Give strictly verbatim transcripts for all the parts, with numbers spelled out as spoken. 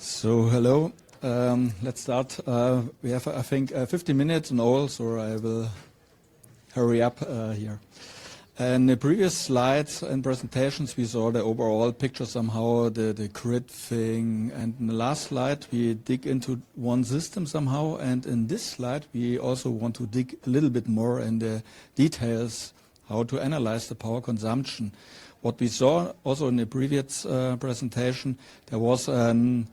So hello, um, let's start. Uh, we have, I think, uh, fifteen minutes and all, so I will hurry up uh, here. In the previous slides and presentations, we saw the overall picture somehow, the, the grid thing, and in the last slide, we dig into one system somehow, and in this slide, we also want to dig a little bit more in the details, how to analyze the power consumption. What we saw also in the previous uh, presentation, there was an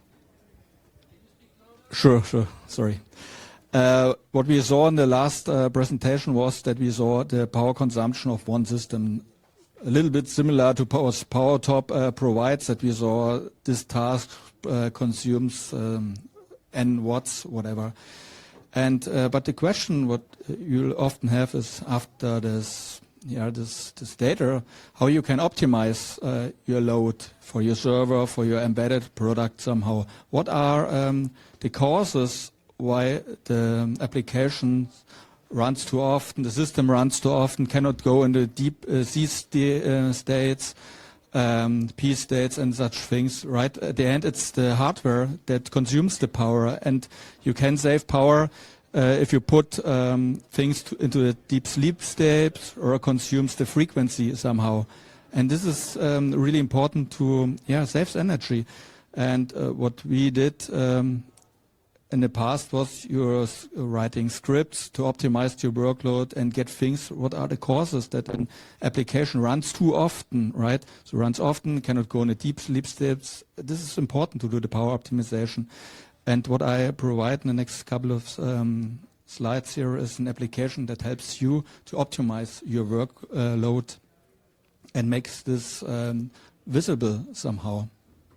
Sure, sure, sorry. Uh, what we saw in the last uh, presentation was that we saw the power consumption of one system, a little bit similar to what PowerTop uh, provides, that we saw this task uh, consumes um, n watts, whatever. And uh, but the question what you'll often have is after this, yeah, this, this data, how you can optimize uh, your load for your server, for your embedded product somehow. What are um, the causes why the application runs too often, the system runs too often, cannot go into deep uh, C st uh, states, um, P states and such things, right? At the end, it's the hardware that consumes the power, and you can save power Uh, if you put um, things to, into a deep sleep state or consumes the frequency somehow. And this is um, really important to, yeah, save energy. And uh, what we did um, in the past was you're writing scripts to optimize your workload and get things, what are the causes that an application runs too often, right? So runs often, cannot go in a deep sleep state. This is important to do the power optimization. And what I provide in the next couple of um, slides here is an application that helps you to optimize your workload uh, and makes this um, visible somehow.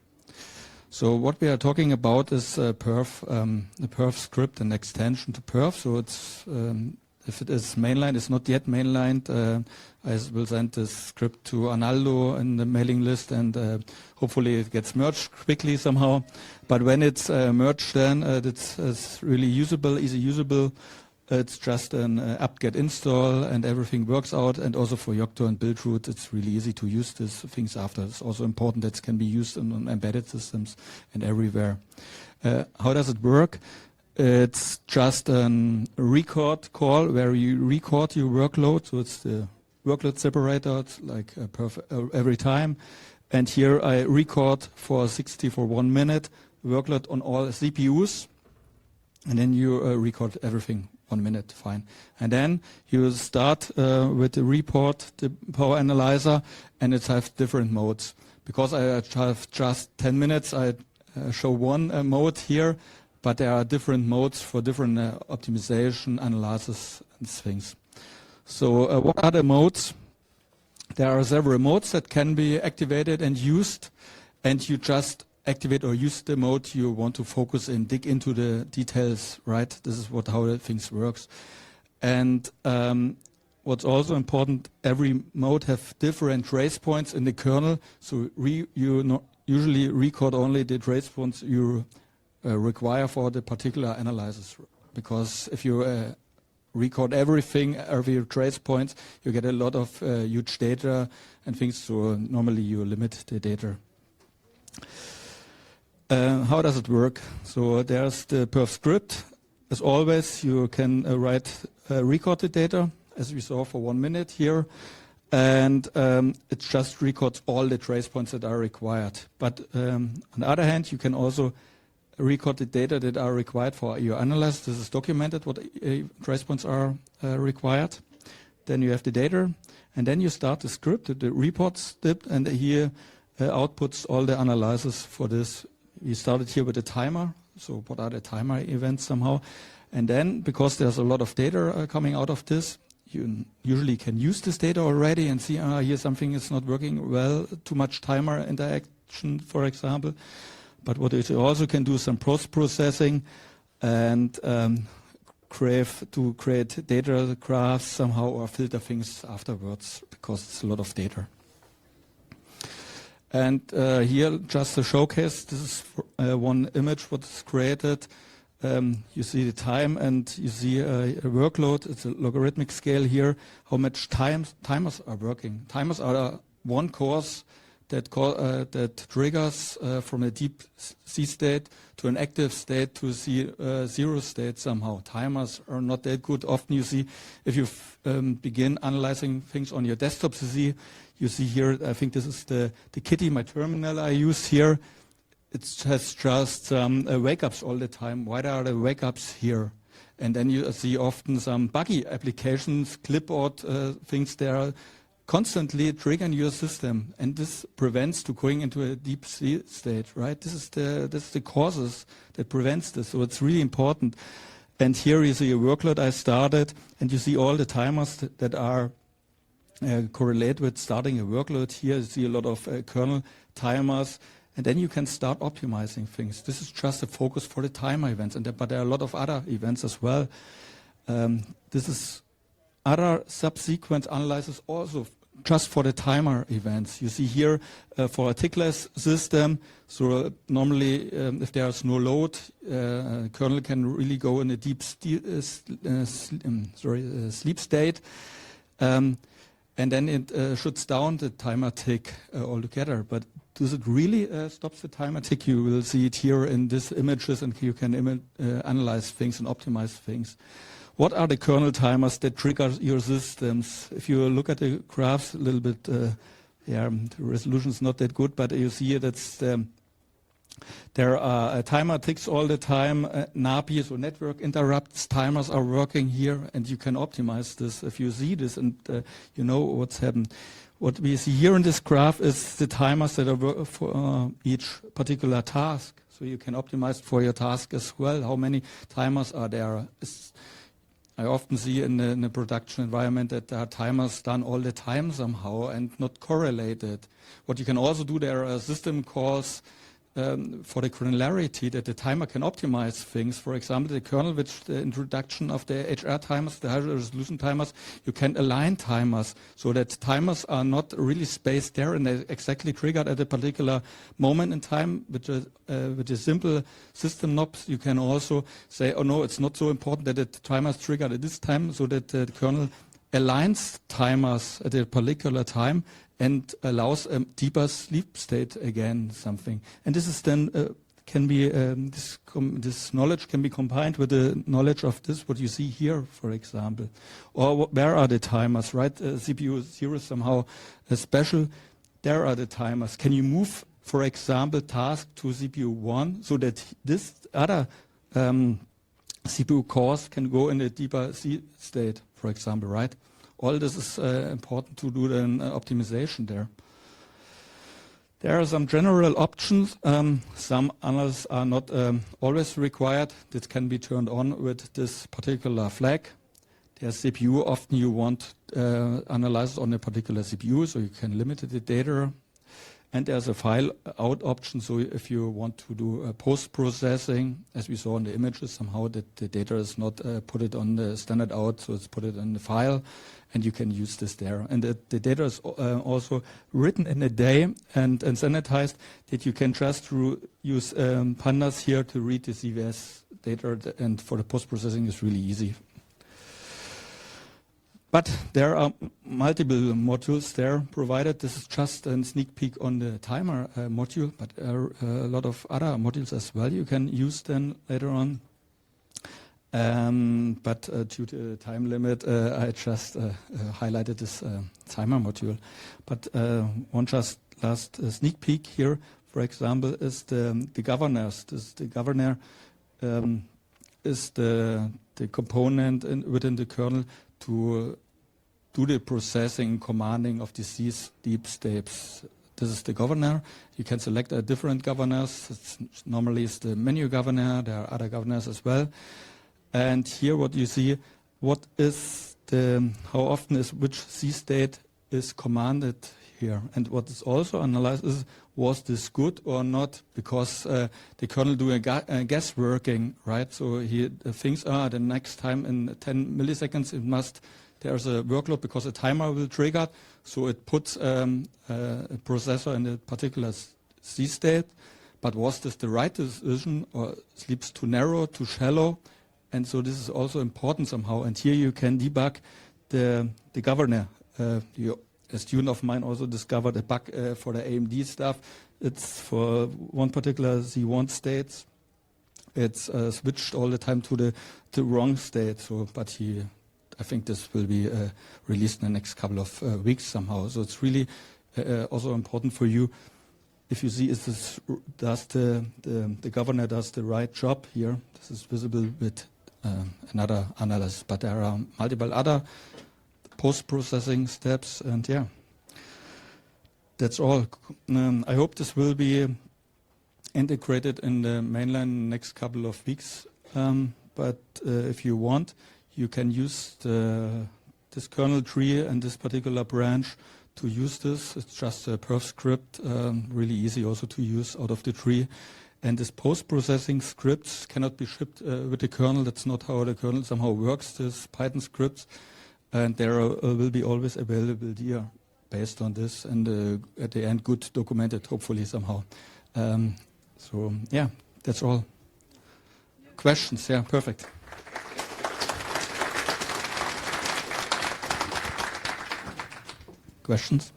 So what we are talking about is uh, perf, um, the perf script, an extension to perf. So it's um, if it is mainline, it's not yet mainlined. Uh, I will send this script to Arnaldo in the mailing list, and uh, hopefully it gets merged quickly somehow. But when it's uh, merged, then uh, it's, it's really usable, easy usable. It's just an uh, apt-get install, and everything works out. And also for Yocto and Buildroot, it's really easy to use these things after. It's also important that it can be used in, on embedded systems and everywhere. Uh, how does it work? It's just a record call where you record your workload. So it's the workload separator, it's like uh, perf uh, every time. And here I record for sixty for one minute workload on all C P Us. And then you uh, record everything one minute, fine. And then you start uh, with the report, the power analyzer, and it has different modes. Because I have just ten minutes, I uh, show one uh, mode here. But there are different modes for different uh, optimization, analysis, and things. So uh, what are the modes? There are several modes that can be activated and used, and you just activate or use the mode you want to focus in, dig into the details, right? This is what how the things works. And um, what's also important, every mode have different trace points in the kernel. So re you no usually record only the trace points you Uh, require for the particular analysis, because if you uh, record everything, every trace points, you get a lot of uh, huge data and things, so normally you limit the data. Uh, how does it work? So there's the perf script. As always, you can uh, write, uh, record the data, as we saw for one minute here, and um, it just records all the trace points that are required. But um, on the other hand, you can also record the data that are required for your analysis. This is documented, what uh, trace points are uh, required. Then you have the data, and then you start the script, the report step, and here uh, outputs all the analysis for this. We started here with a timer, so what are the timer events somehow. And then, because there's a lot of data uh, coming out of this, you usually can use this data already and see, ah, here something is not working well, too much timer interaction, for example. But what it also can do some post-processing and um, crave to create data graphs somehow or filter things afterwards, because it's a lot of data. And uh, here, just a showcase, this is uh, one image what is created. Um, you see the time and you see uh, a workload. It's a logarithmic scale here, how much time timers are working. Timers are uh, one course that, call, uh, that triggers uh, from a deep C state to an active state to the uh, zero state somehow. Timers are not that good. Often you see, if you um, begin analyzing things on your desktop, you see, you see here, I think this is the, the Kitty, my terminal I use here. It has just um, uh, wake-ups all the time. Why are there wake-ups here? And then you see often some buggy applications, clipboard uh, things there, constantly triggering your system, and this prevents to going into a deep state, right? This is the this is the causes that prevents this, so it's really important. And here you see a workload I started, and you see all the timers that, that are uh, correlate with starting a workload. Here you see a lot of uh, kernel timers, and then you can start optimizing things. This is just a focus for the timer events, and there, but there are a lot of other events as well. Um, this is other subsequent analysis also just for the timer events. You see here uh, for a tickless system, so uh, normally um, if there's no load, uh, kernel can really go in a deep uh, uh, um, sorry, uh, sleep state, um, and then it uh, shuts down the timer tick uh, altogether. But does it really uh, stop the timer tick? You will see it here in these images, and you can uh, analyze things and optimize things. What are the kernel timers that trigger your systems? If you look at the graphs a little bit, uh, yeah, the resolution is not that good, but you see that um, there are uh, timer ticks all the time. Uh, N A P I, so network interrupts, timers are working here, and you can optimize this if you see this and uh, you know what's happened. What we see here in this graph is the timers that are for uh, each particular task. So you can optimize for your task as well. How many timers are there? It's, I often see in the, in the production environment that there are timers done all the time somehow and not correlated. What you can also do, there are system calls um, for the granularity that the timer can optimize things. For example, the kernel, which the introduction of the H R timers, the high resolution timers, you can align timers so that timers are not really spaced there and they're exactly triggered at a particular moment in time. With a, uh, with a simple system knobs, you can also say, oh no, it's not so important that the timer is triggered at this time, so that uh, the kernel aligns timers at a particular time and allows a deeper sleep state again, something. And this is then uh, can be um, this, this knowledge can be combined with the knowledge of this, what you see here, for example. Or where are the timers, right? Uh, C P U zero somehow uh, special. There are the timers. Can you move, for example, task to C P U one so that this other um, C P U cores can go in a deeper C state, for example, right? All this is uh, important to do then uh, optimization there. There are some general options. Um, some analyses are not um, always required. This can be turned on with this particular flag. There's C P U. Often you want uh, analysis on a particular C P U, so you can limit the data. And there's a file out option, so if you want to do uh, post-processing, as we saw in the images, somehow that the data is not uh, put it on the standard out, so it's put it in the file, and you can use this there. And the, the data is uh, also written in a day and, and sanitized, that you can just use um, pandas here to read the C V S data, and for the post-processing is really easy. But there are multiple modules there provided. This is just a sneak peek on the timer uh, module, but uh, a lot of other modules as well you can use then later on. Um, but uh, due to the time limit, uh, I just uh, uh, highlighted this uh, timer module. But uh, one just last uh, sneak peek here, for example, is the, the governors. This, the governor um, is the, the component in, within the kernel to do the processing, commanding of these deep states. This is the governor. You can select a different governors. It's normally it's the menu governor. There are other governors as well. And here what you see, what is the, how often is which C state is commanded here. And what is also analyzed is, was this good or not? Because uh, the kernel doing a, a guess working, right? So he uh, thinks, ah, the next time in ten milliseconds it must, there's a workload because a timer will trigger. So it puts um, uh, a processor in a particular C state. But was this the right decision, or sleeps too narrow, too shallow? And so this is also important somehow. And here you can debug the, the governor. Uh, you a student of mine also discovered a bug uh, for the A M D stuff. It's for one particular Z one states. It's uh, switched all the time to the, the wrong state. So, but he, I think this will be uh, released in the next couple of uh, weeks somehow. So it's really uh, also important for you. If you see, is this does the, the the governor does the right job here? This is visible with uh, another analysis, but there are multiple other post-processing steps, and yeah, that's all. Um, I hope this will be integrated in the mainline next couple of weeks. Um, but uh, if you want, you can use the, this kernel tree and this particular branch to use this. It's just a perf script, um, really easy also to use out of the tree. And this post-processing scripts cannot be shipped uh, with the kernel. That's not how the kernel somehow works, this Python scripts. And there uh, will be always available here based on this, and uh, at the end good documented, hopefully somehow. Um, so yeah, that's all. Yeah. Questions? Yeah, perfect. Questions?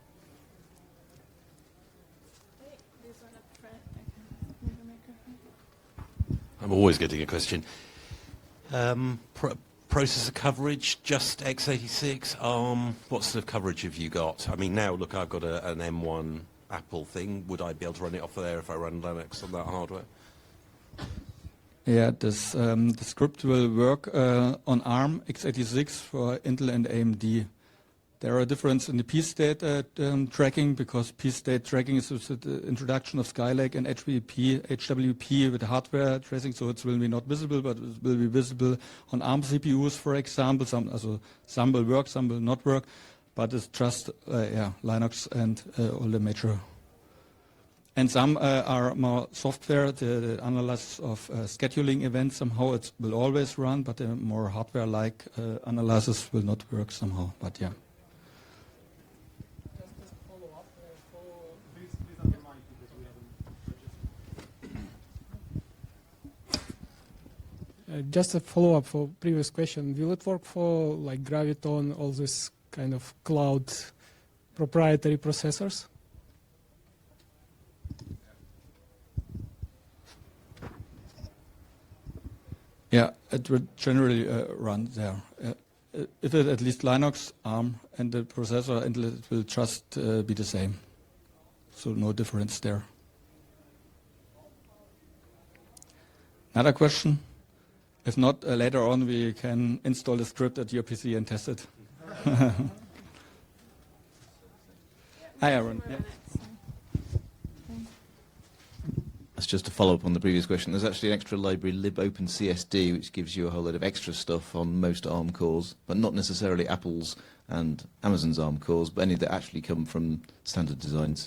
I'm always getting a question. Um, pro processor coverage, just x eighty-six, ARM, what sort of coverage have you got? I mean, now, look, I've got a, an M one Apple thing. Would I be able to run it off of there if I run Linux on that hardware? Yeah, this, um, the script will work uh, on ARM x eighty-six for Intel and A M D. There are differences in the p-state uh, um, tracking, because p-state tracking is the introduction of Skylake and H W P, H W P with hardware tracing, so it will be not visible, but it will be visible on ARM C P Us, for example. Some, also, some will work, some will not work, but it's just uh, yeah, Linux and uh, all the major. And some uh, are more software, the, the analysis of uh, scheduling events. Somehow it will always run, but the more hardware-like uh, analysis will not work somehow. But yeah. Uh, just a follow-up for previous question. Will it work for like Graviton, all this kind of cloud proprietary processors? Yeah, it would generally uh, run there. Uh, if it at least Linux, ARM, and the processor, and it will just uh, be the same. So no difference there. Another question? If not, uh, later on we can install the script at your P C and test it. Hi, Aaron. Yeah. That's just to follow up on the previous question. There's actually an extra library, libopencsd, which gives you a whole lot of extra stuff on most ARM cores, but not necessarily Apple's and Amazon's ARM cores, but any that actually come from standard designs.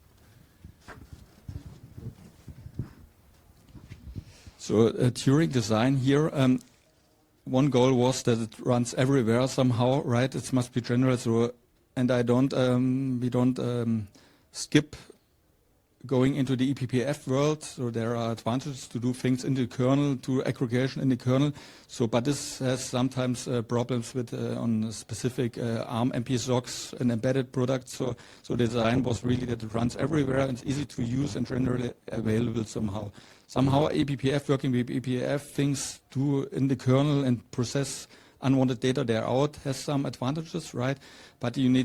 So uh, during design here, um, one goal was that it runs everywhere somehow, right? It must be general. So, and I don't, um, we don't um, skip going into the E P P F world. So there are advantages to do things in the kernel, to aggregation in the kernel. So, but this has sometimes uh, problems with uh, on specific uh, ARM M P socks and embedded products. So, so the design was really that it runs everywhere and it's easy to use and generally available somehow. Somehow E P P F, working with E P P F, things do in the kernel and process unwanted data there out has some advantages, right? But you need